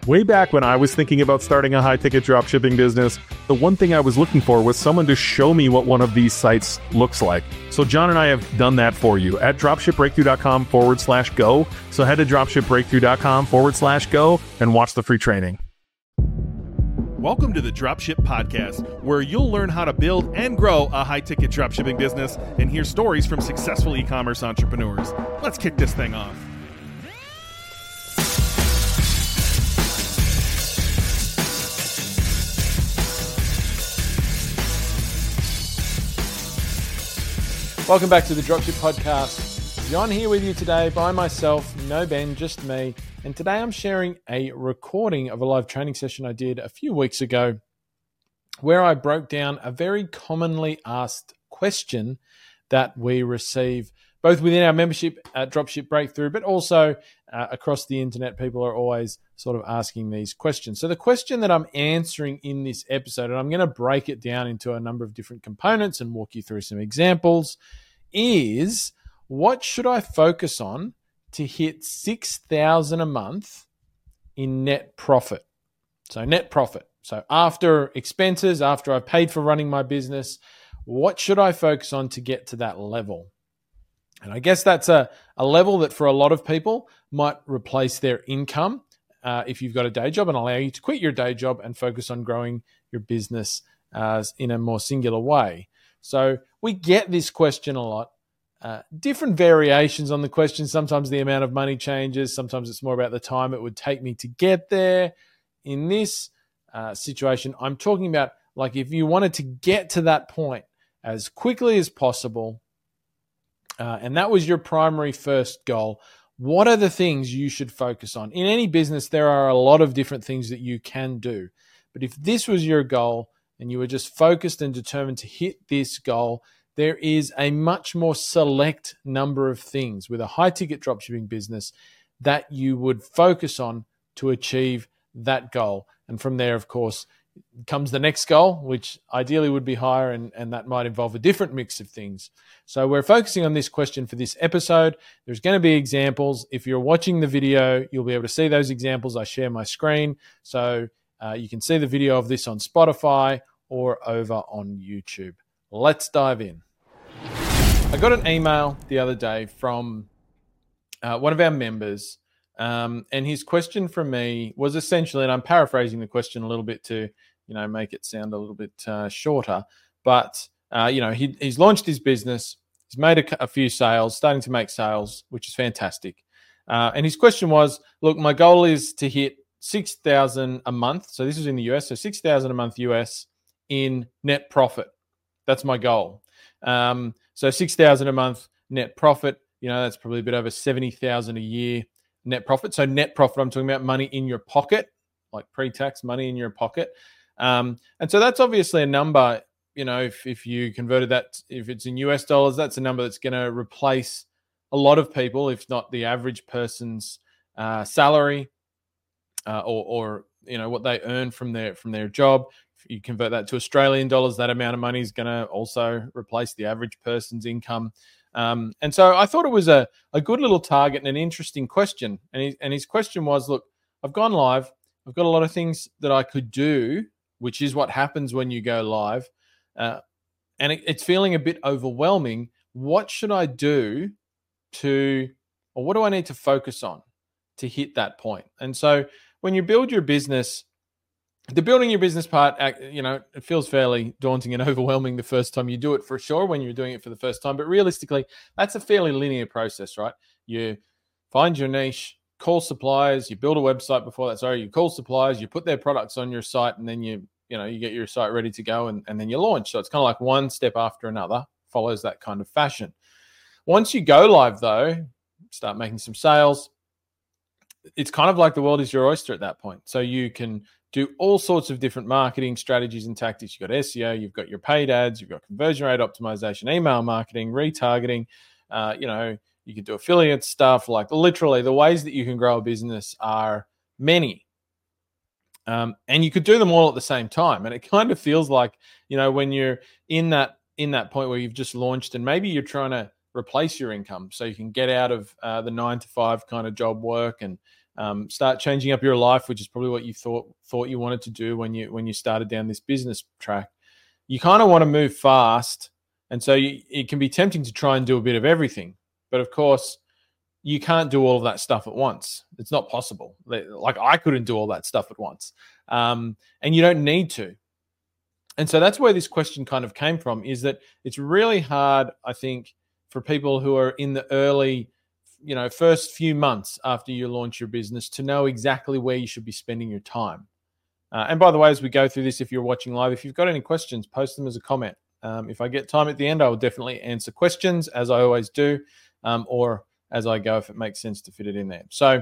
Way back when I was thinking about starting a high-ticket dropshipping business, the one thing I was looking for was someone to show me what one of these sites looks like. So John and I have done that for you at dropshipbreakthrough.com/go. So head to dropshipbreakthrough.com/go and watch the free training. Welcome to the Dropship Podcast, where you'll learn how to build and grow a high-ticket dropshipping business and hear stories from successful e-commerce entrepreneurs. Let's kick this thing off. Welcome back to the Dropship Podcast. John here with you today by myself, no Ben, just me. And today I'm sharing a recording of a live training session I did a few weeks ago where I broke down a very commonly asked question that we receive both within our membership at Dropship Breakthrough, but also across the internet. People are always sort of asking these questions. So the question that I'm answering in this episode, and I'm going to break it down into a number of different components and walk you through some examples, is what should I focus on to hit $6,000 a month in net profit? So net profit. So after expenses, after I've paid for running my business, what should I focus on to get to that level? And I guess that's a level that for a lot of people might replace their income if you've got a day job and allow you to quit your day job and focus on growing your business in a more singular way. So we get this question a lot. Different variations on the question. Sometimes the amount of money changes. Sometimes it's more about the time it would take me to get there. In this situation, I'm talking about like if you wanted to get to that point as quickly as possible, and that was your primary first goal, what are the things you should focus on? In any business, there are a lot of different things that you can do. But if this was your goal and you were just focused and determined to hit this goal, there is a much more select number of things with a high-ticket dropshipping business that you would focus on to achieve that goal. And from there, of course, comes the next goal, which ideally would be higher, and that might involve a different mix of things. So we're focusing on this question for this episode. There's going to be examples. If you're watching the video, you'll be able to see those examples. I share my screen, so you can see the video of this on Spotify or over on YouTube. Let's dive in. I got an email the other day from one of our members, and his question from me was essentially, and I'm paraphrasing the question a little bit to make it sound a little bit shorter, but he's launched his business, he's made a few sales, starting to make sales, which is fantastic. And his question was, look, my goal is to hit $6,000 a month. So this is in the US, so $6,000 a month US in net profit. That's my goal. So $6,000 a month net profit, that's probably a bit over $70,000 a year net profit. So net profit, I'm talking about money in your pocket, like pre-tax money in your pocket. And so that's obviously a number, if you converted that, if it's in US dollars, that's a number that's going to replace a lot of people, if not the average person's salary or what they earn from their job. If you convert that to Australian dollars, that amount of money is going to also replace the average person's income. And so I thought it was a good little target and an interesting question. And his question was, look, I've gone live. I've got a lot of things that I could do, which is what happens when you go live. And it's feeling a bit overwhelming. What should I do or what do I need to focus on to hit that point? And so when you build your business, the building your business part, it feels fairly daunting and overwhelming the first time you do it, for sure, when you're doing it for the first time. But realistically, that's a fairly linear process, right? You find your niche, call suppliers, you build a website before that. Sorry, you call suppliers, you put their products on your site, and then you get your site ready to go, and then you launch. So it's kind of like one step after another, follows that kind of fashion. Once you go live, though, start making some sales, it's kind of like the world is your oyster at that point. So you can do all sorts of different marketing strategies and tactics. You've got SEO, you've got your paid ads, you've got conversion rate optimization, email marketing, retargeting. You can do affiliate stuff. Like literally, the ways that you can grow a business are many. And you could do them all at the same time. And it kind of feels like, when you're in that point where you've just launched and maybe you're trying to replace your income so you can get out of the 9 to 5 kind of job work and start changing up your life, which is probably what you thought you wanted to do when you started down this business track. You kind of want to move fast, and so it can be tempting to try and do a bit of everything. But of course, you can't do all of that stuff at once. It's not possible. Like I couldn't do all that stuff at once, and you don't need to. And so that's where this question kind of came from, is that it's really hard, I think, for people who are in the early, first few months after you launch your business to know exactly where you should be spending your time. And by the way, as we go through this, if you're watching live, if you've got any questions, post them as a comment. If I get time at the end, I will definitely answer questions, as I always do, or as I go if it makes sense to fit it in there. So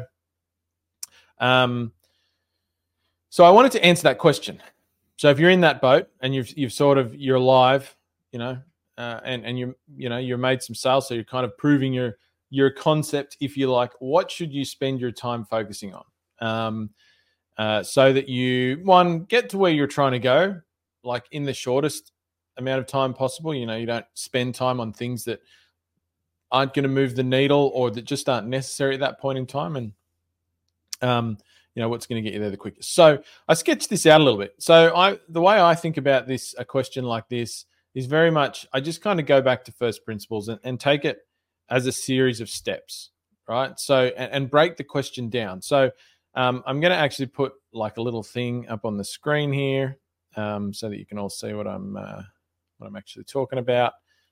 I wanted to answer that question. So if you're in that boat and you're live, and you're made some sales, so you're kind of proving your concept, if you like, what should you spend your time focusing on? So that you, one, get to where you're trying to go, like in the shortest amount of time possible. You don't spend time on things that aren't going to move the needle or that just aren't necessary at that point in time. And, what's going to get you there the quickest. So I sketched this out a little bit. So the way I think about this, a question like this, is very much, I just kind of go back to first principles and take it as a series of steps, right? So, and break the question down. So I'm going to actually put like a little thing up on the screen here, so that you can all see what I'm actually talking about.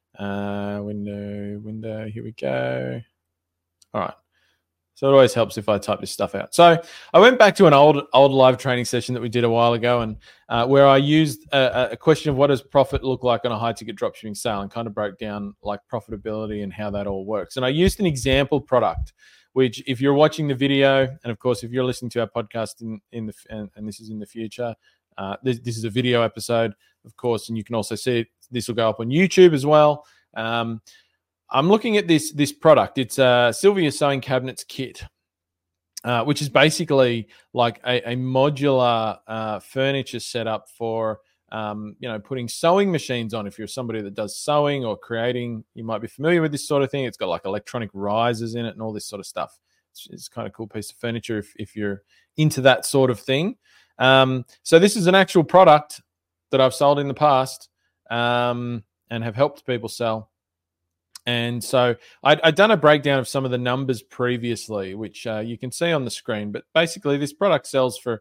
Window, here we go. All right. So it always helps if I type this stuff out. So I went back to an old live training session that we did a while ago, and where I used a question of what does profit look like on a high ticket dropshipping sale, and kind of broke down like profitability and how that all works. And I used an example product, which if you're watching the video, and of course if you're listening to our podcast and this is in the future, this is a video episode, of course, and you can also see it. This will go up on YouTube as well. I'm looking at this product. It's a Sylvia Sewing Cabinets kit, which is basically like a modular furniture setup for putting sewing machines on. If you're somebody that does sewing or creating, you might be familiar with this sort of thing. It's got like electronic risers in it and all this sort of stuff. It's kind of cool piece of furniture if you're into that sort of thing. So this is an actual product that I've sold in the past and have helped people sell. And so I'd done a breakdown of some of the numbers previously, which you can see on the screen. But basically, this product sells for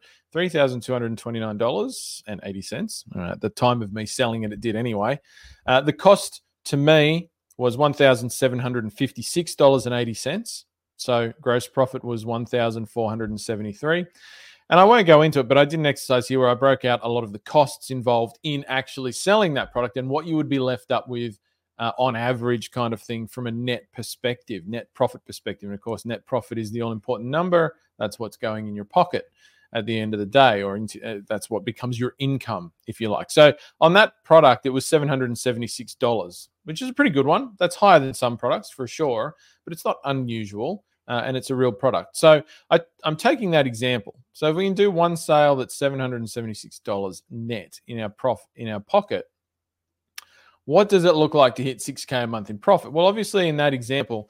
$3,229.80. At the time of me selling it, it did anyway. The cost to me was $1,756.80. So gross profit was $1,473. And I won't go into it, but I did an exercise here where I broke out a lot of the costs involved in actually selling that product and what you would be left up with on average, kind of thing, from a net perspective, net profit perspective. And of course, net profit is the all important number. That's what's going in your pocket at the end of the day, or that's what becomes your income, if you like. So on that product, it was $776, which is a pretty good one. That's higher than some products for sure, but it's not unusual. And it's a real product. So I'm taking that example. So if we can do one sale that's $776 net in our pocket, what does it look like to hit 6K a month in profit? Well, obviously in that example,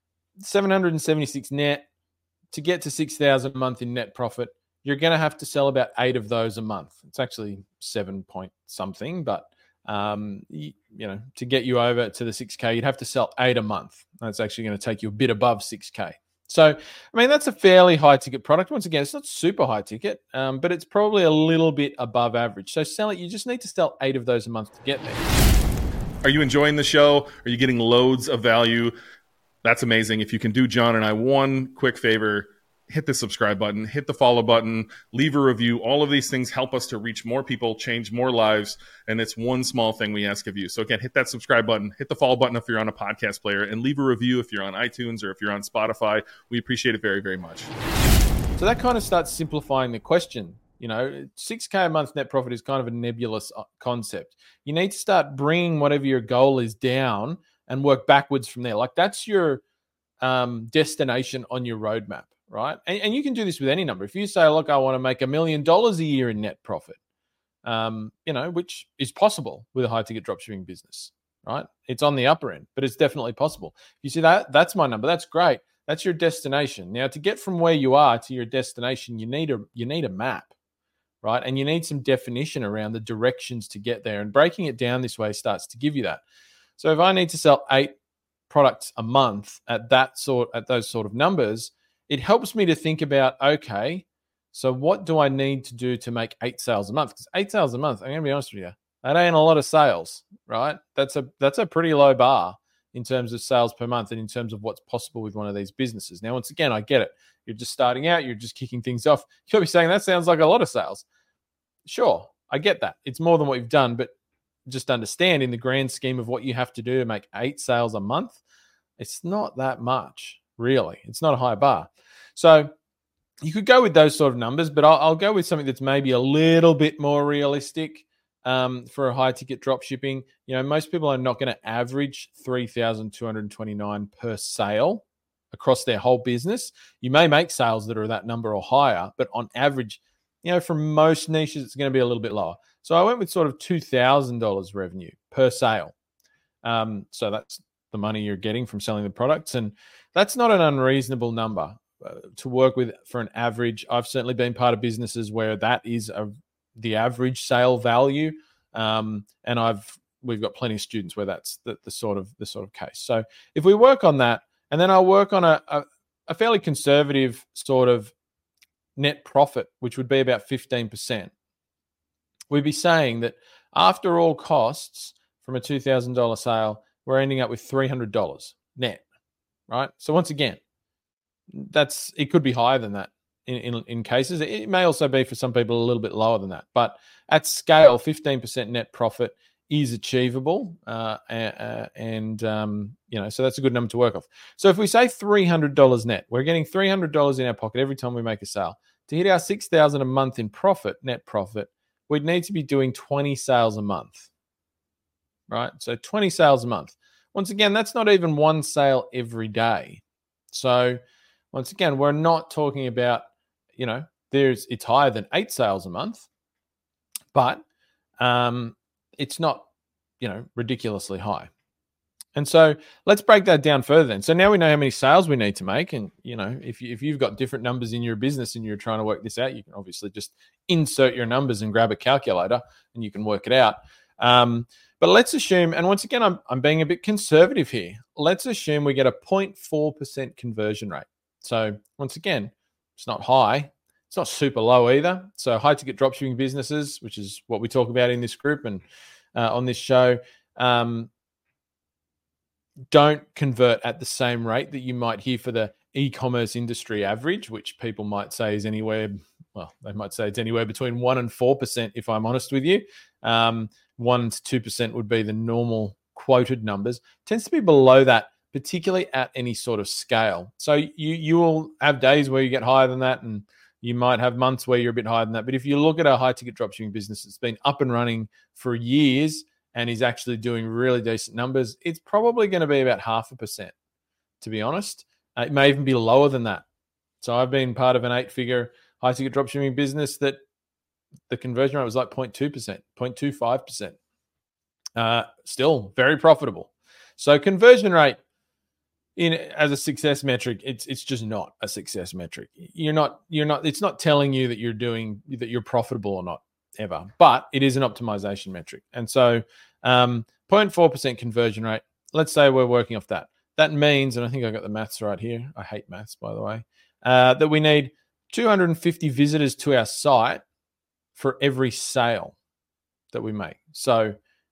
776 net, to get to 6,000 a month in net profit, you're going to have to sell about 8 of those a month. It's actually 7 point something, but to get you over to the 6K, you'd have to sell 8 a month. That's actually going to take you a bit above 6K. So, I mean, that's a fairly high ticket product. Once again, it's not super high ticket, but it's probably a little bit above average. So sell it. You just need to sell 8 of those a month to get there. Are you enjoying the show? Are you getting loads of value? That's amazing. If you can do John and I one quick favor, hit the subscribe button, hit the follow button, leave a review. All of these things help us to reach more people, change more lives, and it's one small thing we ask of you. So again, hit that subscribe button, hit the follow button if you're on a podcast player, and leave a review if you're on iTunes or if you're on Spotify. We appreciate it very, very much. So that kind of starts simplifying the question. 6K a month net profit is kind of a nebulous concept. You need to start bringing whatever your goal is down and work backwards from there. Like that's your destination on your roadmap, right? And you can do this with any number. If you say, look, I want to make $1 million a year in net profit, which is possible with a high ticket dropshipping business, right? It's on the upper end, but it's definitely possible. You see that's my number. That's great. That's your destination. Now, to get from where you are to your destination, you need a map, right? And you need some definition around the directions to get there. And breaking it down this way starts to give you that. So if I need to sell 8 products a month at those sort of numbers, it helps me to think about, okay, so what do I need to do to make 8 sales a month? Because 8 sales a month, I'm going to be honest with you, that ain't a lot of sales, right? That's a pretty low bar in terms of sales per month and in terms of what's possible with one of these businesses. Now, once again, I get it. You're just starting out. You're just kicking things off. You'll be saying, that sounds like a lot of sales. Sure, I get that. It's more than what you've done, but just understand in the grand scheme of what you have to do to make 8 sales a month, it's not that much, really. It's not a high bar. So you could go with those sort of numbers, but I'll go with something that's maybe a little bit more realistic for a high ticket drop shipping. Most people are not going to average $3,229 per sale across their whole business. You may make sales that are that number or higher, but on average, for most niches, it's going to be a little bit lower. So I went with sort of $2,000 revenue per sale. So that's the money you're getting from selling the products. And that's not an unreasonable number to work with for an average. I've certainly been part of businesses where that is the average sale value. And we've got plenty of students where that's the sort of case. So if we work on that, and then I'll work on a fairly conservative sort of net profit, which would be about 15%. We'd be saying that after all costs from a $2,000 sale, we're ending up with $300 net, right? So once again, it could be higher than that in cases. It may also be for some people a little bit lower than that. But at scale, 15% net profit is achievable. So that's a good number to work off. So if we say $300 net, we're getting $300 in our pocket every time we make a sale. To hit our $6,000 a month in profit, net profit, we'd need to be doing 20 sales a month, right? So 20 sales a month. Once again, that's not even one sale every day. So once again, we're not talking about, it's higher than 8 sales a month, but it's not, ridiculously high. And so let's break that down further then. So now we know how many sales we need to make. And, if you've got different numbers in your business and you're trying to work this out, you can obviously just insert your numbers and grab a calculator and you can work it out. But let's assume, and once again, I'm being a bit conservative here. Let's assume we get a 0.4% conversion rate. So once again, it's not high. It's not super low either. So high ticket dropshipping businesses, which is what we talk about in this group and on this show, don't convert at the same rate that you might hear for the e-commerce industry average, which people might say is anywhere, they might say it's anywhere between 1% and 4%, if I'm honest with you. 1% to 2% would be the normal quoted numbers. It tends to be below that, particularly at any sort of scale. So you will have days where you get higher than that, and you might have months where you're a bit higher than that. But if you look at a high-ticket dropshipping business that's been up and running for years and is actually doing really decent numbers, it's probably going to be about 0.5%, to be honest. It may even be lower than that. So I've been part of an 8-figure high-ticket dropshipping business that the conversion rate was like 0.2%, 0.25%. Still very profitable. So conversion rate as a success metric, it's just not a success metric. It's not telling you that you're profitable or not ever, but it is an optimization metric. And so 0.4% conversion rate, let's say we're working off that. That means, and I think I got the maths right here. I hate maths, by the way, that we need 250 visitors to our site for every sale that we make. So,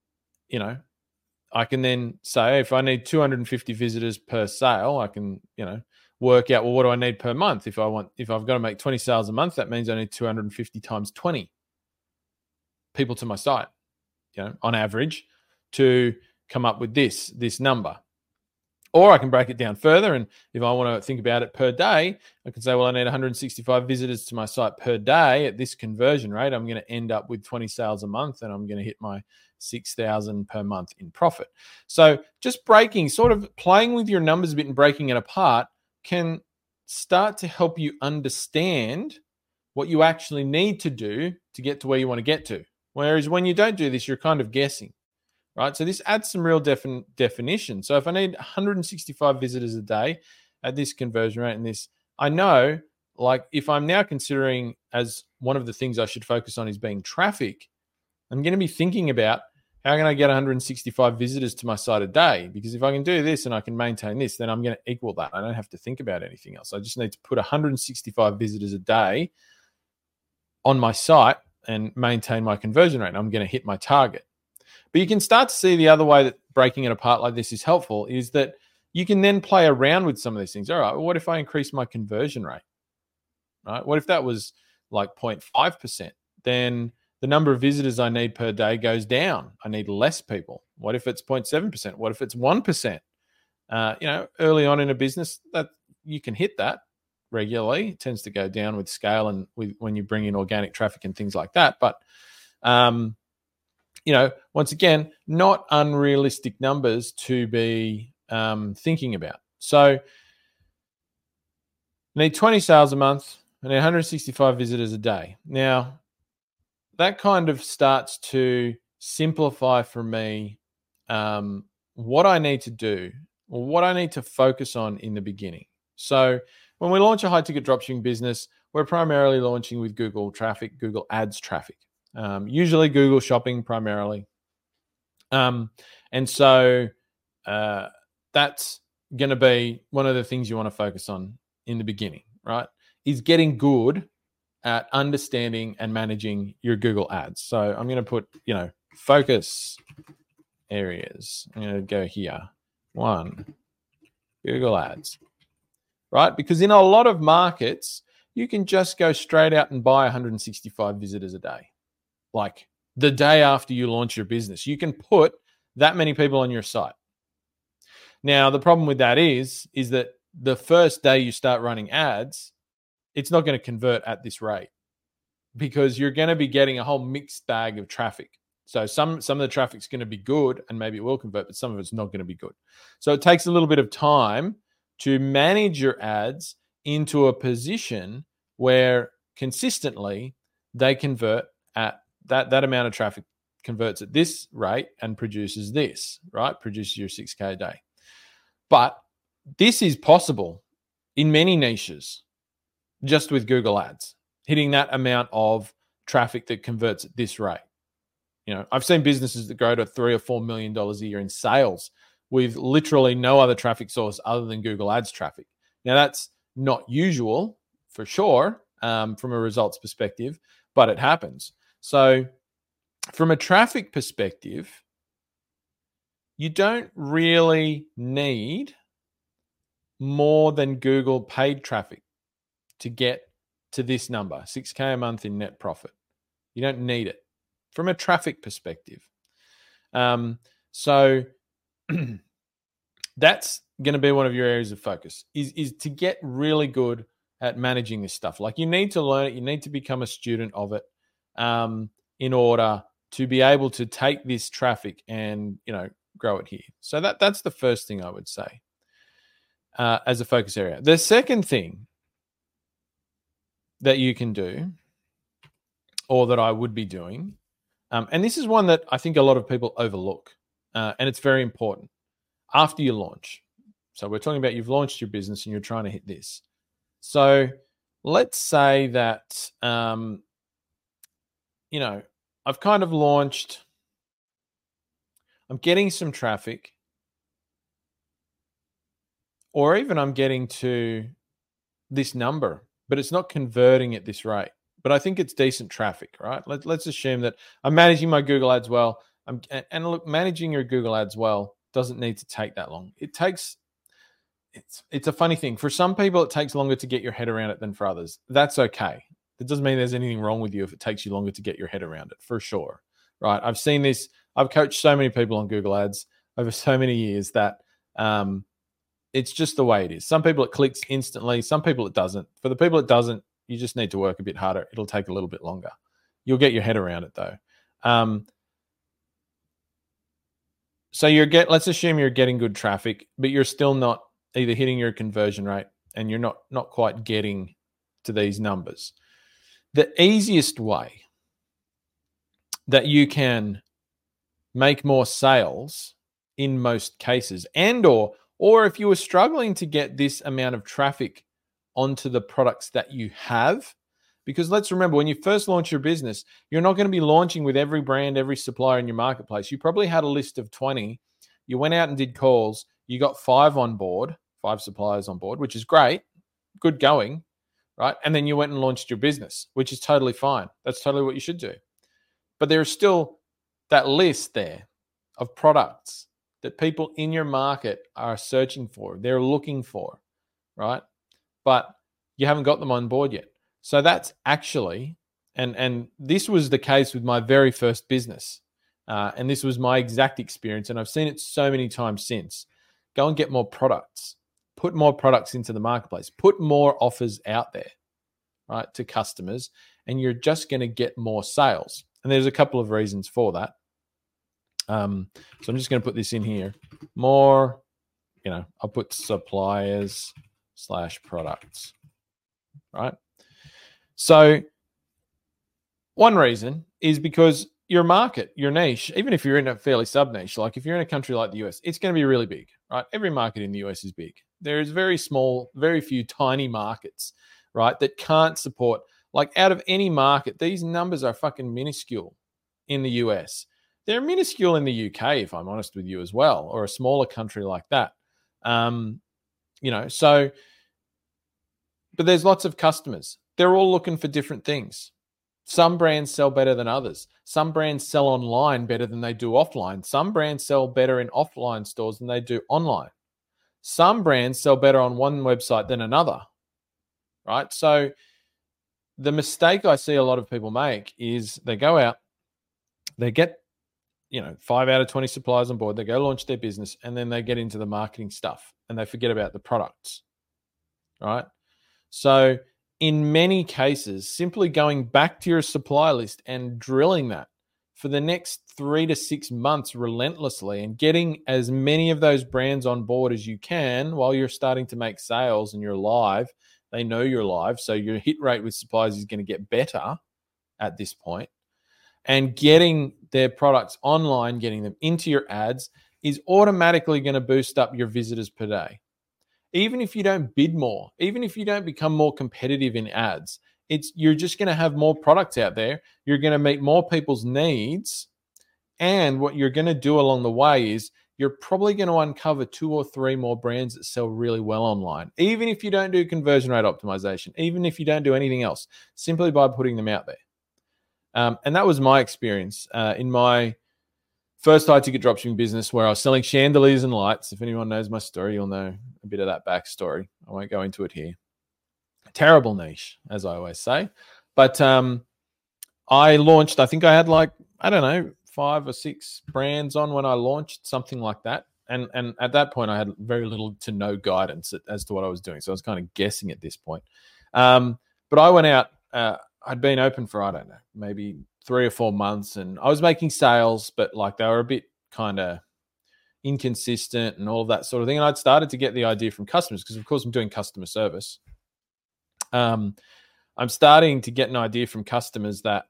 I can then say if I need 250 visitors per sale, I can, work out, well, what do I need per month? If I've got to make 20 sales a month, that means I need 250 times 20 people to my site, on average, to come up with this number. Or I can break it down further. And if I want to think about it per day, I can say, well, I need 165 visitors to my site per day at this conversion rate. I'm going to end up with 20 sales a month, and I'm going to hit my 6,000 per month in profit. So just sort of playing with your numbers a bit and breaking it apart can start to help you understand what you actually need to do to get to where you want to get to. Whereas when you don't do this, you're kind of guessing. Right, so this adds some real definition. So if I need 165 visitors a day at this conversion rate and this, I know, like, if I'm now considering as one of the things I should focus on is being traffic, I'm going to be thinking about how can I get 165 visitors to my site a day? Because if I can do this and I can maintain this, then I'm going to equal that. I don't have to think about anything else. I just need to put 165 visitors a day on my site and maintain my conversion rate. I'm going to hit my target. But you can start to see the other way that breaking it apart like this is helpful is that you can then play around with some of these things. All right, well, what if I increase my conversion rate? Right? What if that was like 0.5%? Then the number of visitors I need per day goes down. I need less people. What if it's 0.7%? What if it's 1%? Early on in a business, that you can hit that regularly. It tends to go down with scale and when you bring in organic traffic and things like that. But once again, not unrealistic numbers to be thinking about. So I need 20 sales a month. I need 165 visitors a day. Now, that kind of starts to simplify for me what I need to do or what I need to focus on in the beginning. So when we launch a high-ticket dropshipping business, we're primarily launching with Google traffic, Google Ads traffic, usually Google Shopping primarily. And so that's going to be one of the things you want to focus on in the beginning, right? Is getting good at understanding and managing your Google Ads. So I'm going to put, focus areas. I'm going to go here. 1, Google Ads, right? Because in a lot of markets, you can just go straight out and buy 165 visitors a day. Like the day after you launch your business, you can put that many people on your site. Now, the problem with that is that the first day you start running ads, it's not going to convert at this rate because you're going to be getting a whole mixed bag of traffic. So some of the traffic's going to be good and maybe it will convert, but some of it's not going to be good. So it takes a little bit of time to manage your ads into a position where consistently they convert at that amount of traffic converts at this rate and produces this, right? Produces your 6K a day. But this is possible in many niches just with Google Ads, hitting that amount of traffic that converts at this rate. I've seen businesses that grow to $3 or $4 million a year in sales with literally no other traffic source other than Google Ads traffic. Now, that's not usual for sure from a results perspective, but it happens. So from a traffic perspective, you don't really need more than Google paid traffic to get to this number, 6K a month in net profit. You don't need it from a traffic perspective. So that's going to be one of your areas of focus is to get really good at managing this stuff. Like you need to learn it. You need to become a student of it in order to be able to take this traffic and, grow it here. So that's the first thing I would say as a focus area. The second thing that you can do, or that I would be doing, and this is one that I think a lot of people overlook, and it's very important after you launch. So we're talking about you've launched your business and you're trying to hit this. So let's say that, I've kind of launched, I'm getting some traffic, or even I'm getting to this number, but it's not converting at this rate. But I think it's decent traffic, right? Let's assume that I'm managing my Google Ads well. And look, managing your Google Ads well doesn't need to take that long. It's a funny thing. For some people, it takes longer to get your head around it than for others. That's okay. That doesn't mean there's anything wrong with you if it takes you longer to get your head around it, for sure, right? I've seen this. I've coached so many people on Google Ads over so many years that it's just the way it is. Some people it clicks instantly. Some people it doesn't. For the people it doesn't, you just need to work a bit harder. It'll take a little bit longer. You'll get your head around it though. So let's assume you're getting good traffic, but you're still not either hitting your conversion rate and you're not quite getting to these numbers. The easiest way that you can make more sales in most cases and or Or if you were struggling to get this amount of traffic onto the products that you have, because let's remember, when you first launch your business, you're not going to be launching with every brand, every supplier in your marketplace. You probably had a list of 20. You went out and did calls. You got 5 on board, 5 suppliers on board, which is great, good going, right? And then you went and launched your business, which is totally fine. That's totally what you should do. But there's still that list there of products that people in your market are searching for, they're looking for, right? But you haven't got them on board yet. So that's actually, and this was the case with my very first business. And this was my exact experience. And I've seen it so many times since. Go and get more products. Put more products into the marketplace. Put more offers out there, right, to customers. And you're just going to get more sales. And there's a couple of reasons for that. So I'm just going to put this in here. More, I'll put suppliers/products, right? So one reason is because your market, your niche, even if you're in a fairly sub-niche, like if you're in a country like the US, it's going to be really big, right? Every market in the US is big. There is very few tiny markets, right, that can't support, like out of any market, these numbers are fucking minuscule in the US. They're minuscule in the UK, if I'm honest with you as well, or a smaller country like that. But there's lots of customers. They're all looking for different things. Some brands sell better than others. Some brands sell online better than they do offline. Some brands sell better in offline stores than they do online. Some brands sell better on one website than another, right? So the mistake I see a lot of people make is they go out, they get 5 out of 20 suppliers on board, they go launch their business, and then they get into the marketing stuff and they forget about the products, right? So in many cases, simply going back to your supply list and drilling that for the next 3 to 6 months relentlessly and getting as many of those brands on board as you can while you're starting to make sales and you're live, they know you're live, so your hit rate with suppliers is going to get better at this point. And getting their products online, getting them into your ads is automatically going to boost up your visitors per day. Even if you don't bid more, even if you don't become more competitive in ads, you're just going to have more products out there. You're going to meet more people's needs. And what you're going to do along the way is you're probably going to uncover 2 or 3 more brands that sell really well online. Even if you don't do conversion rate optimization, even if you don't do anything else, simply by putting them out there. And that was my experience in my first high-ticket dropshipping business, where I was selling chandeliers and lights. If anyone knows my story, you'll know a bit of that backstory. I won't go into it here. Terrible niche, as I always say. But I launched, I think I had 5 or 6 brands on when I launched, something like that. And at that point, I had very little to no guidance as to what I was doing. So I was kind of guessing at this point. But I went out, I'd been open for, maybe 3 or 4 months, and I was making sales, but they were a bit kind of inconsistent and all of that sort of thing. And I'd started to get the idea from customers because, of course, I'm doing customer service. I'm starting to get an idea from customers that,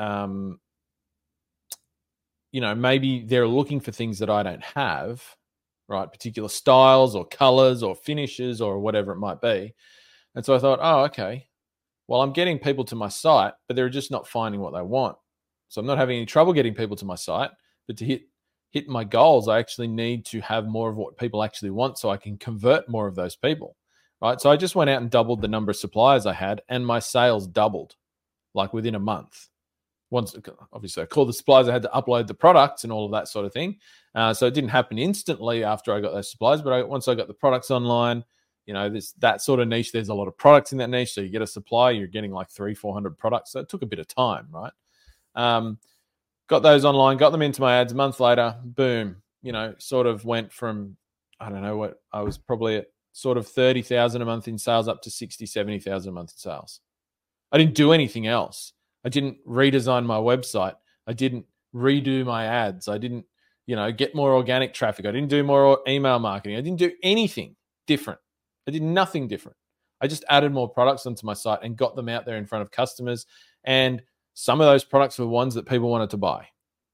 maybe they're looking for things that I don't have, right? Particular styles or colors or finishes or whatever it might be. And so I thought, oh, okay. Well, I'm getting people to my site, but they're just not finding what they want. So I'm not having any trouble getting people to my site, but to hit my goals, I actually need to have more of what people actually want so I can convert more of those people, right? So I just went out and doubled the number of suppliers I had, and my sales doubled within a month. Once, obviously, I called the suppliers, I had to upload the products and all of that sort of thing. So it didn't happen instantly after I got those suppliers, but once I got the products online, that sort of niche, there's a lot of products in that niche. So you get a supply, you're getting 300-400 products. So it took a bit of time, right? Got those online, got them into my ads. A month later, boom, sort of went from, I don't know what, I was probably at sort of 30,000 a month in sales up to 60, 70,000 a month in sales. I didn't do anything else. I didn't redesign my website. I didn't redo my ads. I didn't, get more organic traffic. I didn't do more email marketing. I didn't do anything different. I did nothing different. I just added more products onto my site and got them out there in front of customers. And some of those products were ones that people wanted to buy.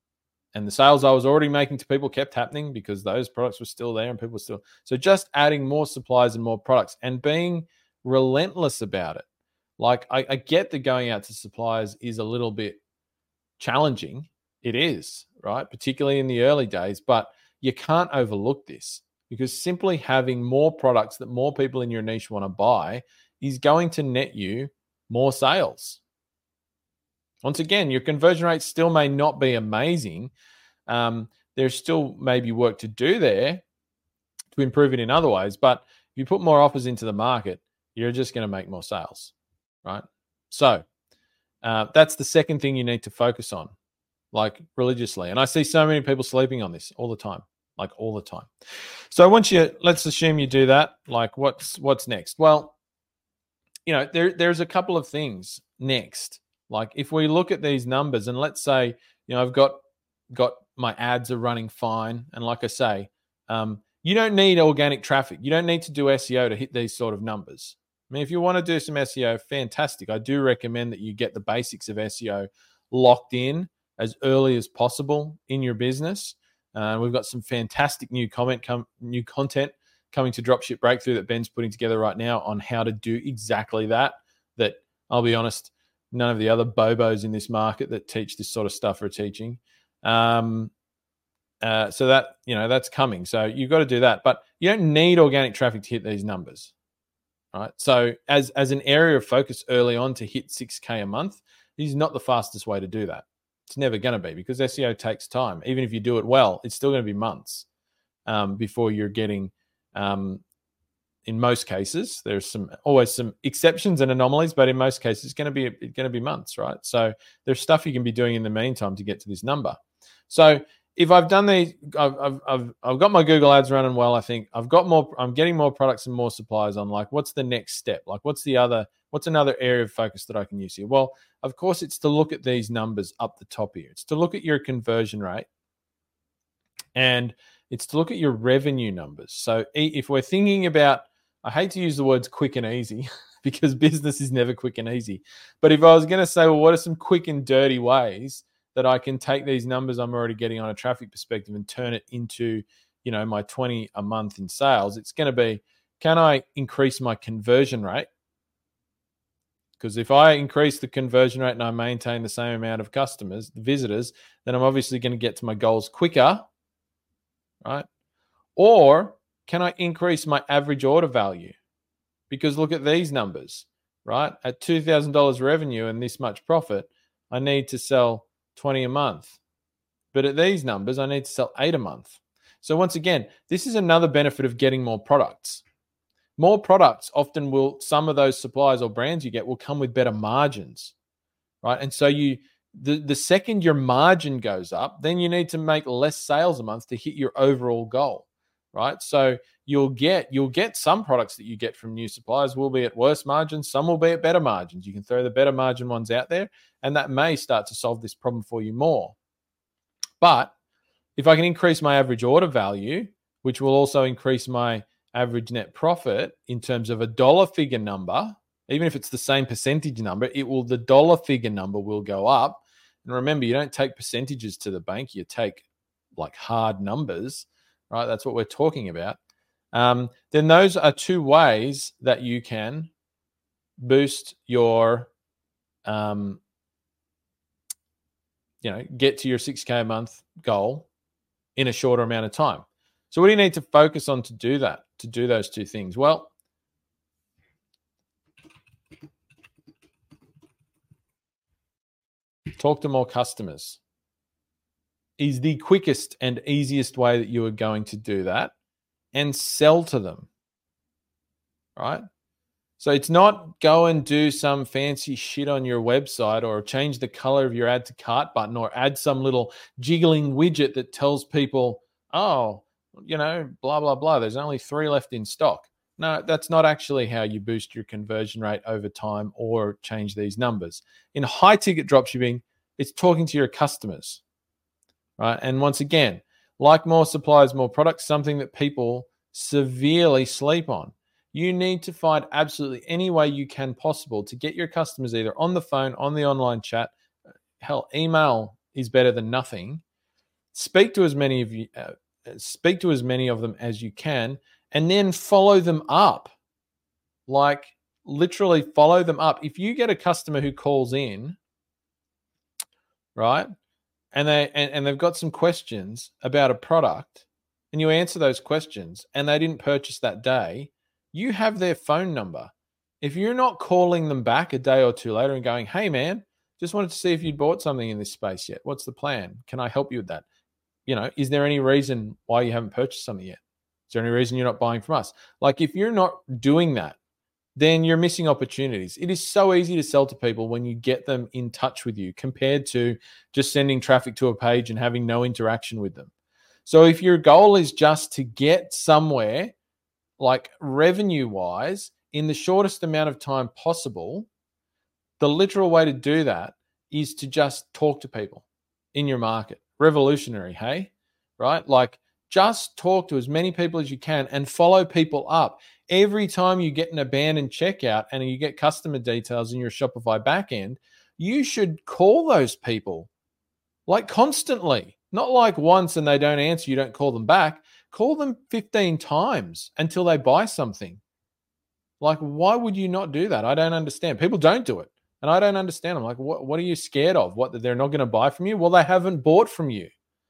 And the sales I was already making to people kept happening because those products were still there and people were still. So just adding more supplies and more products and being relentless about it. Like I get that going out to suppliers is a little bit challenging. It is, right? Particularly in the early days, but you can't overlook this because simply having more products that more people in your niche want to buy is going to net you more sales. Once again, your conversion rate still may not be amazing. There's still maybe work to do there to improve it in other ways, but if you put more offers into the market, you're just going to make more sales, right? So that's the second thing you need to focus on, like religiously. And I see so many people sleeping on this all the time. So let's assume you do that, like what's next? Well, there's a couple of things next. Like if we look at these numbers and let's say, I've got my ads are running fine. And like I say, you don't need organic traffic. You don't need to do SEO to hit these sort of numbers. I mean, if you want to do some SEO, fantastic. I do recommend that you get the basics of SEO locked in as early as possible in your business. We've got some fantastic new content coming to Dropship Breakthrough that Ben's putting together right now on how to do exactly that. That, I'll be honest, none of the other bobos in this market that teach this sort of stuff are teaching. So that, that's coming. So you've got to do that, but you don't need organic traffic to hit these numbers, right? So as an area of focus early on to hit 6K a month is not the fastest way to do that. It's never going to be because SEO takes time. Even if you do it well, it's still going to be months before you're getting, in most cases, there's always some exceptions and anomalies, but in most cases, it's going to be months, right? So there's stuff you can be doing in the meantime to get to this number. So if I've done these, I've got my Google ads running well. I think I'm getting more products and more suppliers on. Like, what's the next step? Like, what's another area of focus that I can use here? Well, of course, it's to look at these numbers up the top here. It's to look at your conversion rate and it's to look at your revenue numbers. So if we're thinking about, I hate to use the words quick and easy because business is never quick and easy. But if I was going to say, well, what are some quick and dirty ways that I can take these numbers I'm already getting on a traffic perspective and turn it into, my 20 a month in sales? It's going to be, can I increase my conversion rate? Because if I increase the conversion rate and I maintain the same amount of customers, visitors, then I'm obviously going to get to my goals quicker, right? Or can I increase my average order value? Because look at these numbers, right? At $2,000 revenue and this much profit, I need to sell 20 a month. But at these numbers, I need to sell 8 a month. So once again, this is another benefit of getting more products. More products often some of those suppliers or brands you get will come with better margins, right? And so the second your margin goes up, then you need to make less sales a month to hit your overall goal, right? So you'll get some products that you get from new suppliers will be at worse margins, some will be at better margins. You can throw the better margin ones out there, and that may start to solve this problem for you more. But if I can increase my average order value, which will also increase my average net profit in terms of a dollar figure number, even if it's the same percentage number, the dollar figure number will go up. And remember, you don't take percentages to the bank, you take like hard numbers, right? That's what we're talking about. Then those are two ways that you can boost your, get to your 6K a month goal in a shorter amount of time. So what do you need to focus on to do that, to do those two things? Well, talk to more customers is the quickest and easiest way that you are going to do that, and sell to them, right? So it's not go and do some fancy shit on your website or change the color of your add to cart button or add some little jiggling widget that tells people, oh, blah, blah, blah, there's only 3 left in stock. No, that's not actually how you boost your conversion rate over time or change these numbers. In high ticket dropshipping, it's talking to your customers, right? And once again, like more suppliers, more products, something that people severely sleep on. You need to find absolutely any way you can possible to get your customers either on the phone, on the online chat. Hell, email is better than nothing. speak to as many of them as you can, and then follow them up. Like literally follow them up. If you get a customer who calls in, right, and they've got some questions about a product, and you answer those questions, and they didn't purchase that day, you have their phone number. If you're not calling them back a day or two later and going, "Hey man, just wanted to see if you'd bought something in this space yet. What's the plan? Can I help you with that? Is there any reason why you haven't purchased something yet? Is there any reason you're not buying from us?" Like if you're not doing that, then you're missing opportunities. It is so easy to sell to people when you get them in touch with you compared to just sending traffic to a page and having no interaction with them. So if your goal is just to get somewhere, like revenue-wise, in the shortest amount of time possible, the literal way to do that is to just talk to people in your market. Revolutionary, hey? Right? Like just talk to as many people as you can and follow people up. Every time you get an abandoned checkout and you get customer details in your Shopify backend, you should call those people like constantly, not like once and they don't answer, you don't call them back. Call them 15 times until they buy something. Like, why would you not do that? I don't understand. People don't do it. And I don't understand. I'm like, what are you scared of? What, that they're not going to buy from you? Well, they haven't bought from you.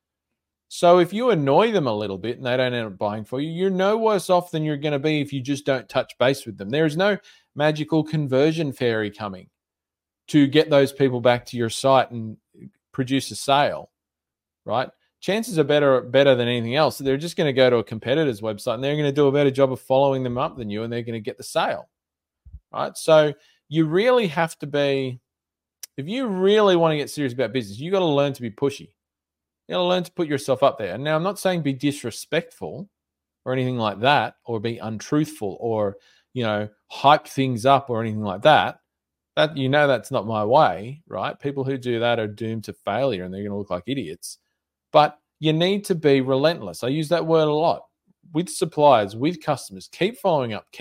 So if you annoy them a little bit and they don't end up buying for you, you're no worse off than you're going to be if you just don't touch base with them. There is no magical conversion fairy coming to get those people back to your site and produce a sale, right? Chances are better than anything else. They're just going to go to a competitor's website and they're going to do a better job of following them up than you, and they're going to get the sale, right? So you really have to be, if you really want to get serious about business, you got to learn to be pushy. You got to learn to put yourself up there. And now I'm not saying be disrespectful or anything like that, or be untruthful or, hype things up or anything like that. That, that's not my way, right? People who do that are doomed to failure and they're going to look like idiots. But you need to be relentless. I use that word a lot with suppliers, with customers. Keep following up,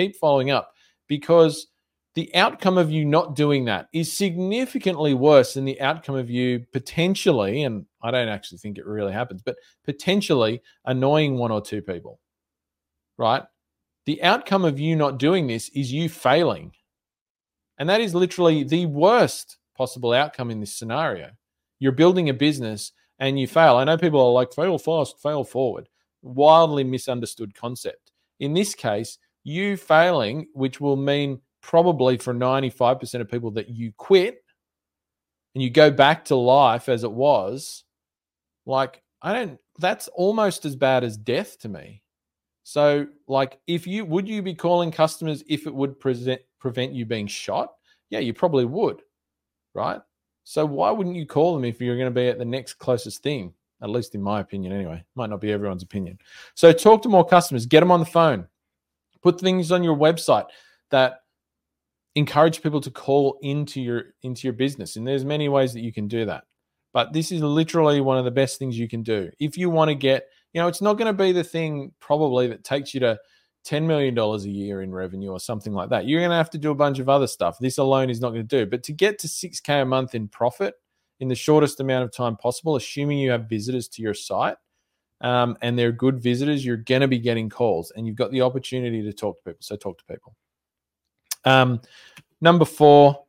because the outcome of you not doing that is significantly worse than the outcome of you potentially, and I don't actually think it really happens, but potentially annoying one or two people, right? The outcome of you not doing this is you failing. And that is literally the worst possible outcome in this scenario. You're building a business and you fail. I know people are like, fail fast, fail forward. Wildly misunderstood concept. In this case, you failing, which will mean probably for 95% of people that you quit and you go back to life as it was, that's almost as bad as death to me. So would you be calling customers if it would prevent you being shot? Yeah, you probably would, right? So why wouldn't you call them if you're going to be at the next closest thing? At least in my opinion anyway. Might not be everyone's opinion. So talk to more customers, get them on the phone, put things on your website that encourage people to call into your business. And there's many ways that you can do that. But this is literally one of the best things you can do. If you want to get, it's not going to be the thing probably that takes you to $10 million a year in revenue or something like that. You're going to have to do a bunch of other stuff. This alone is not going to do. But to get to $6,000 a month in profit in the shortest amount of time possible, assuming you have visitors to your site and they're good visitors, you're going to be getting calls and you've got the opportunity to talk to people. So talk to people. Number 4,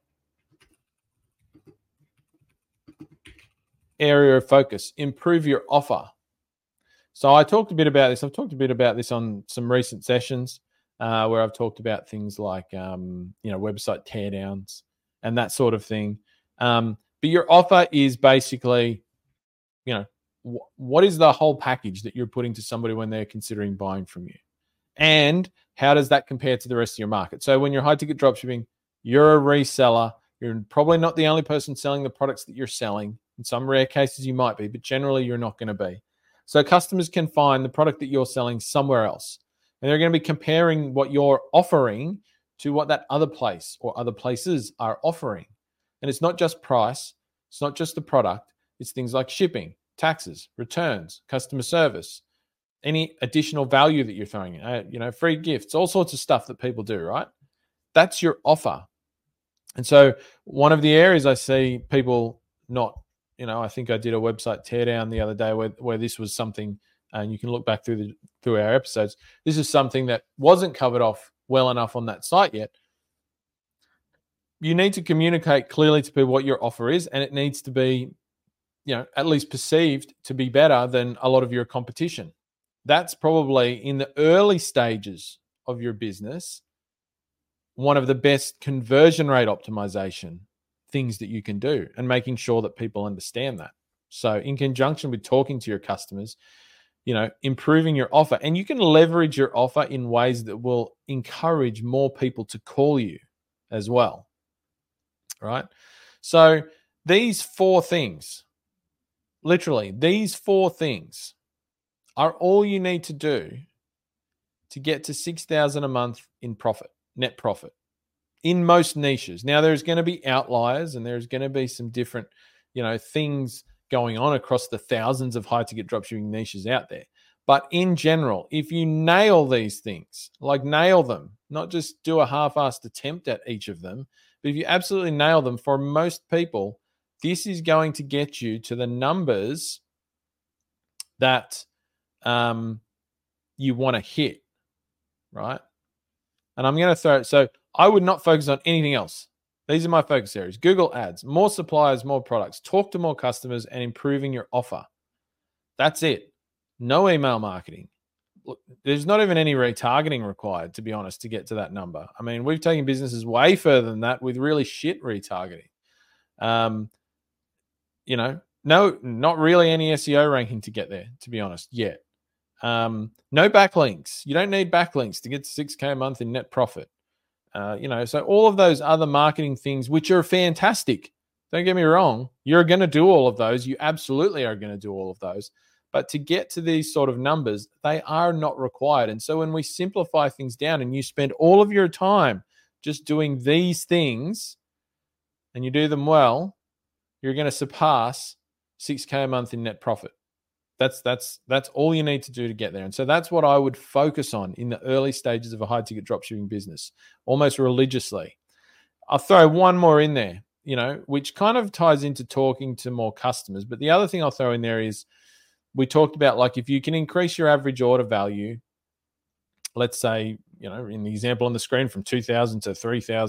area of focus, improve your offer. So I talked a bit about this. I've talked a bit about this on some recent sessions where I've talked about things like, website teardowns and that sort of thing. But your offer is basically, what is the whole package that you're putting to somebody when they're considering buying from you? And how does that compare to the rest of your market? So when you're high ticket dropshipping, you're a reseller. You're probably not the only person selling the products that you're selling. In some rare cases you might be, but generally you're not going to be. So customers can find the product that you're selling somewhere else. And they're going to be comparing what you're offering to what that other place or other places are offering. And it's not just price. It's not just the product. It's things like shipping, taxes, returns, customer service, any additional value that you're throwing in, free gifts, all sorts of stuff that people do, right? That's your offer. And so one of the areas I see people not I think I did a website teardown the other day where this was something, and you can look back through our episodes. This is something that wasn't covered off well enough on that site yet. You need to communicate clearly to people what your offer is, and it needs to be, at least perceived to be better than a lot of your competition. That's probably in the early stages of your business, one of the best conversion rate optimization things that you can do, and making sure that people understand that. So in conjunction with talking to your customers, improving your offer, and you can leverage your offer in ways that will encourage more people to call you as well. Right? So these 4 things, literally these 4 things, are all you need to do to get to $6,000 a month in profit, net profit, in most niches. Now, there's going to be outliers, and there's going to be some different, things going on across the thousands of high-ticket dropshipping niches out there. But in general, if you nail these things, like nail them, not just do a half-assed attempt at each of them, but if you absolutely nail them, for most people, this is going to get you to the numbers that you want to hit, right? And I'm going to throw it. So I would not focus on anything else. These are my focus areas: Google Ads, more suppliers, more products, talk to more customers, and improving your offer. That's it. No email marketing. Look, there's not even any retargeting required, to be honest, to get to that number. I mean, we've taken businesses way further than that with really shit retargeting. No, not really any SEO ranking to get there, to be honest, yet. No backlinks. You don't need backlinks to get to 6K a month in net profit. So all of those other marketing things, which are fantastic, don't get me wrong, you're going to do all of those. You absolutely are going to do all of those. But to get to these sort of numbers, they are not required. And so when we simplify things down and you spend all of your time just doing these things and you do them well, you're going to surpass 6K a month in net profit. That's all you need to do to get there. And so that's what I would focus on in the early stages of a high-ticket dropshipping business, almost religiously. I'll throw one more in there, which kind of ties into talking to more customers. But the other thing I'll throw in there is, we talked about, like, if you can increase your average order value, let's say, in the example on the screen, from $2,000 to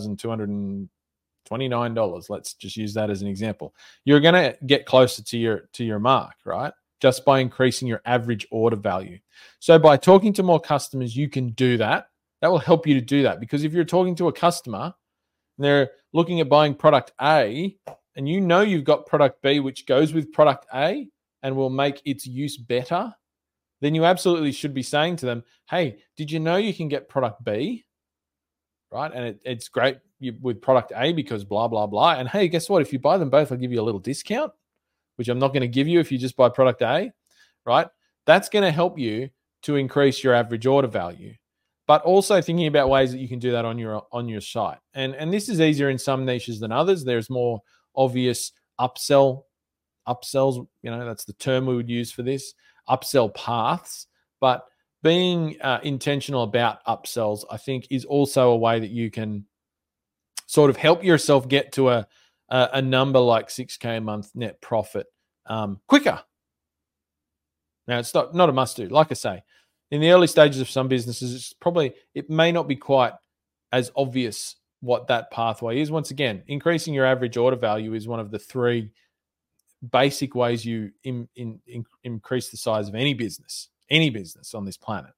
$3,229, let's just use that as an example. You're going to get closer to your mark, right? Just by increasing your average order value. So by talking to more customers, you can do that. That will help you to do that, because if you're talking to a customer and they're looking at buying product A, and you've got product B which goes with product A and will make its use better, then you absolutely should be saying to them, hey, did you know you can get product B? Right? And it's great with product A because blah, blah, blah. And hey, guess what? If you buy them both, I'll give you a little discount, which I'm not going to give you if you just buy product A, right? That's going to help you to increase your average order value. But also thinking about ways that you can do that on your site. And this is easier in some niches than others. There's more obvious upsells, that's the term we would use for this, upsell paths. But being intentional about upsells, I think, is also a way that you can sort of help yourself get to a number like 6K a month net profit quicker. Now, it's not a must do. Like I say, in the early stages of some businesses, it may not be quite as obvious what that pathway is. Once again, increasing your average order value is one of the 3 basic ways you increase the size of any business on this planet.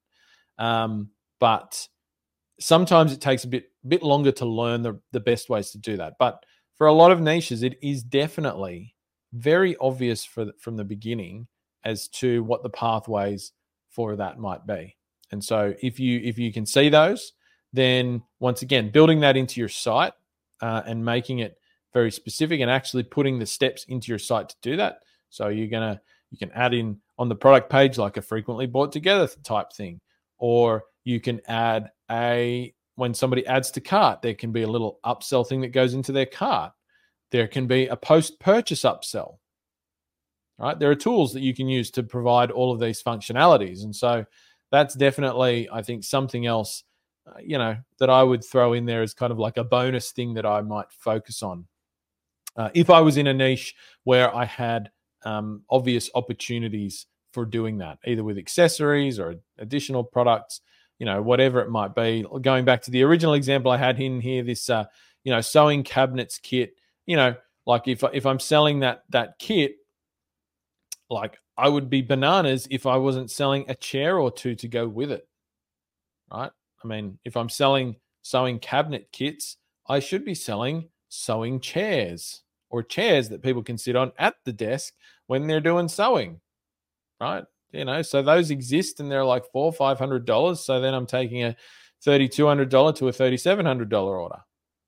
But sometimes it takes a bit longer to learn the best ways to do that. But for a lot of niches, it is definitely very obvious from the beginning as to what the pathways for that might be. And so if you can see those, then once again, building that into your site and making it very specific and actually putting the steps into your site to do that. So you can add in on the product page like a frequently bought together type thing, or you can add when somebody adds to cart, there can be a little upsell thing that goes into their cart. There can be a post-purchase upsell. Right? There are tools that you can use to provide all of these functionalities. And so that's definitely, I think, something else, that I would throw in there as kind of like a bonus thing that I might focus on. if I was in a niche where I had obvious opportunities for doing that, either with accessories or additional products, whatever it might be. Going back to the original example I had in here, this, sewing cabinets kit, like if I'm selling that kit, like I would be bananas if I wasn't selling a chair or two to go with it, right? I mean, if I'm selling sewing cabinet kits, I should be selling sewing chairs or chairs that people can sit on at the desk when they're doing sewing, right? So those exist and they're like $400 or $500. So then I'm taking a $3,200 to a $3,700 order,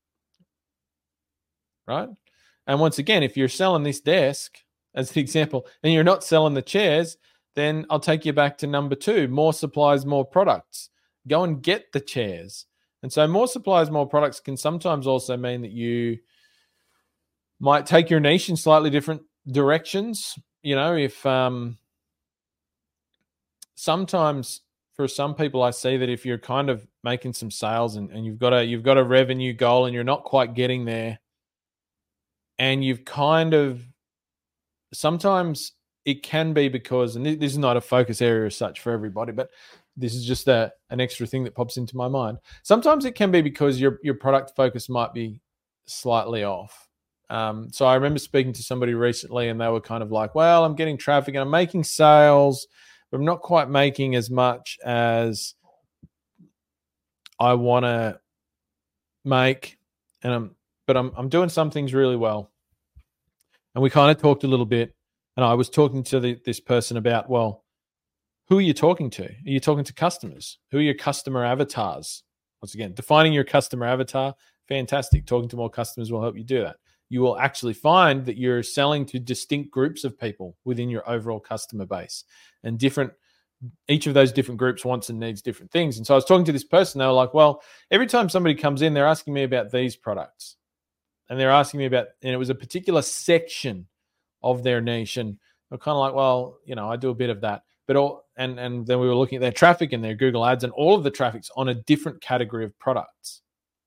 right? And once again, if you're selling this desk as an example and you're not selling the chairs, then I'll take you back to number 2, more supplies, more products. Go and get the chairs. And so more supplies, more products can sometimes also mean that you might take your niche in slightly different directions. If sometimes for some people, I see that if you're kind of making some sales and you've got a revenue goal and you're not quite getting there, and you've kind of, sometimes it can be because, and this is not a focus area as such for everybody, but this is just an extra thing that pops into my mind. Sometimes it can be because your product focus might be slightly off. So I remember speaking to somebody recently and they were kind of like, well, I'm getting traffic and I'm making sales, but I'm not quite making as much as I want to make. But I'm doing some things really well. And we kind of talked a little bit, and I was talking to this person about, well, who are you talking to? Are you talking to customers? Who are your customer avatars? Once again, defining your customer avatar, fantastic. Talking to more customers will help you do that. You will actually find that you're selling to distinct groups of people within your overall customer base, and each of those different groups wants and needs different things. And so I was talking to this person. They were like, well, every time somebody comes in, they're asking me about these products. And they're asking me about, and it was a particular section of their niche. And they're kind of like, well, I do a bit of that. But and then we were looking at their traffic and their Google ads, and all of the traffic's on a different category of products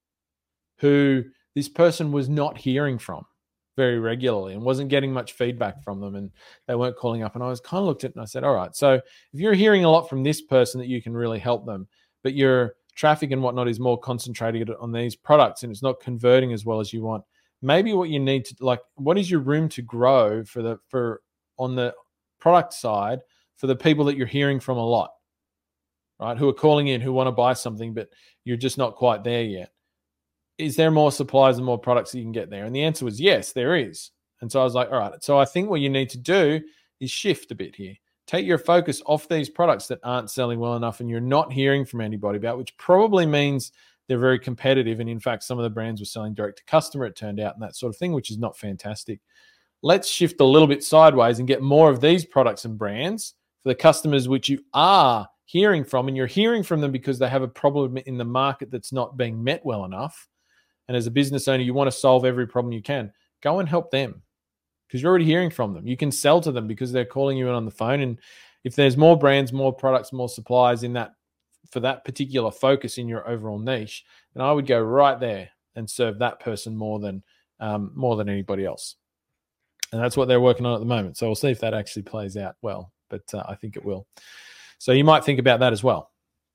who this person was not hearing from very regularly and wasn't getting much feedback from them, and they weren't calling up. And I was kind of looked at it and I said, all right, so if you're hearing a lot from this person that you can really help them, but your traffic and whatnot is more concentrated on these products and it's not converting as well as you want, maybe what you need to, like, what is your room to grow for on the product side for the people that you're hearing from a lot, right? Who are calling in, who want to buy something, but you're just not quite there yet. Is there more supplies and more products that you can get there? And the answer was yes, there is. And so I was like, all right, so I think what you need to do is shift a bit here. Take your focus off these products that aren't selling well enough and you're not hearing from anybody about, which probably means they're very competitive. And in fact, some of the brands were selling direct to customer, it turned out, and that sort of thing, which is not fantastic. Let's shift a little bit sideways and get more of these products and brands for the customers which you are hearing from, and you're hearing from them because they have a problem in the market that's not being met well enough. And as a business owner, you want to solve every problem you can. Go and help them because you're already hearing from them. You can sell to them because they're calling you in on the phone. And if there's more brands, more products, more supplies in that for that particular focus in your overall niche, then I would go right there and serve that person more than anybody else. And that's what they're working on at the moment. So we'll see if that actually plays out well, but I think it will. So you might think about that as well.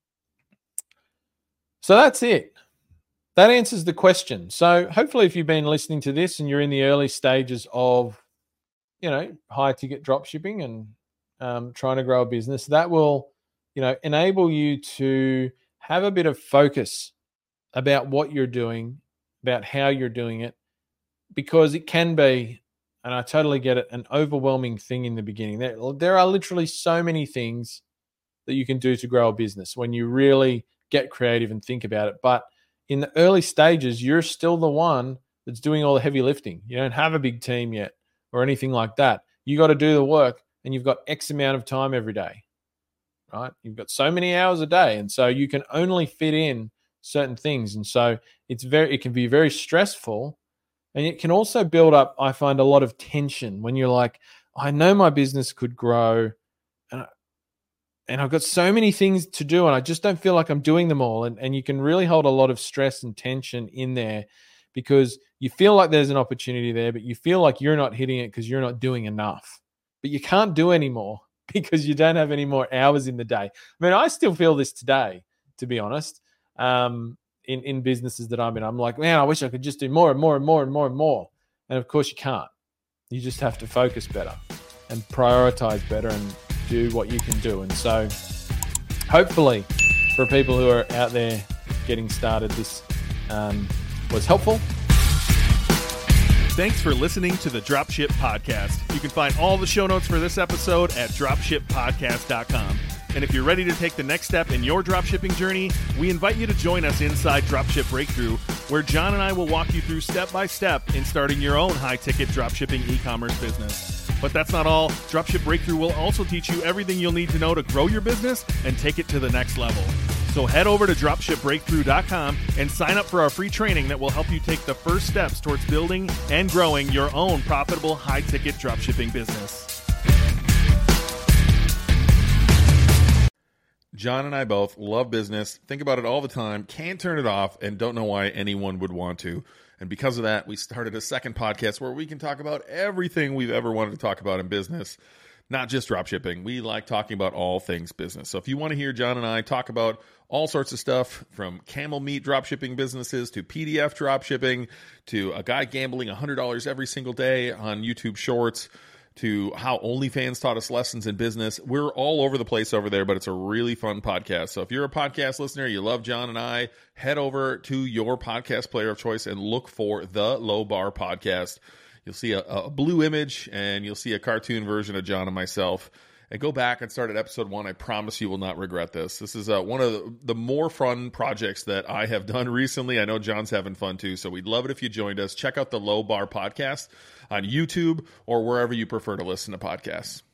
So that's it. That answers the question. So hopefully if you've been listening to this and you're in the early stages of, high ticket drop shipping and trying to grow a business, that will, enable you to have a bit of focus about what you're doing, about how you're doing it, because it can be, and I totally get it, an overwhelming thing in the beginning. There are literally so many things that you can do to grow a business when you really get creative and think about it. But in the early stages, you're still the one that's doing all the heavy lifting. You don't have a big team yet or anything like that. You got to do the work, and you've got X amount of time every day, right? You've got so many hours a day, and so you can only fit in certain things. And so it can be very stressful, and it can also build up, I find, a lot of tension when you're like, I know my business could grow, and I've got so many things to do, and I just don't feel like I'm doing them all. And you can really hold a lot of stress and tension in there because you feel like there's an opportunity there, but you feel like you're not hitting it because you're not doing enough. But you can't do any more because you don't have any more hours in the day. I mean, I still feel this today, to be honest. In businesses that I'm in, I'm like, man, I wish I could just do more and more and more and more and more. And of course you can't. You just have to focus better and prioritize better and do what you can do. And so hopefully for people who are out there getting started, this was helpful. Thanks for listening to the Dropship Podcast. You can find all the show notes for this episode at dropshippodcast.com. And if you're ready to take the next step in your dropshipping journey, we invite you to join us inside Dropship Breakthrough, where John and I will walk you through step by step in starting your own high-ticket dropshipping e-commerce business. But that's not all. Dropship Breakthrough will also teach you everything you'll need to know to grow your business and take it to the next level. So head over to dropshipbreakthrough.com and sign up for our free training that will help you take the first steps towards building and growing your own profitable high-ticket dropshipping business. John and I both love business, think about it all the time, can't turn it off, and don't know why anyone would want to. And because of that, we started a second podcast where we can talk about everything we've ever wanted to talk about in business, not just dropshipping. We like talking about all things business. So if you want to hear John and I talk about all sorts of stuff, from camel meat dropshipping businesses to PDF dropshipping to a guy gambling $100 every single day on YouTube Shorts, to how OnlyFans taught us lessons in business. We're all over the place over there, but it's a really fun podcast. So if you're a podcast listener, you love John and I, head over to your podcast player of choice and look for the Low Bar Podcast. You'll see a blue image and you'll see a cartoon version of John and myself. And go back and start at episode 1. I promise you will not regret this. This is one of the more fun projects that I have done recently. I know John's having fun too, so we'd love it if you joined us. Check out the Low Bar Podcast on YouTube or wherever you prefer to listen to podcasts.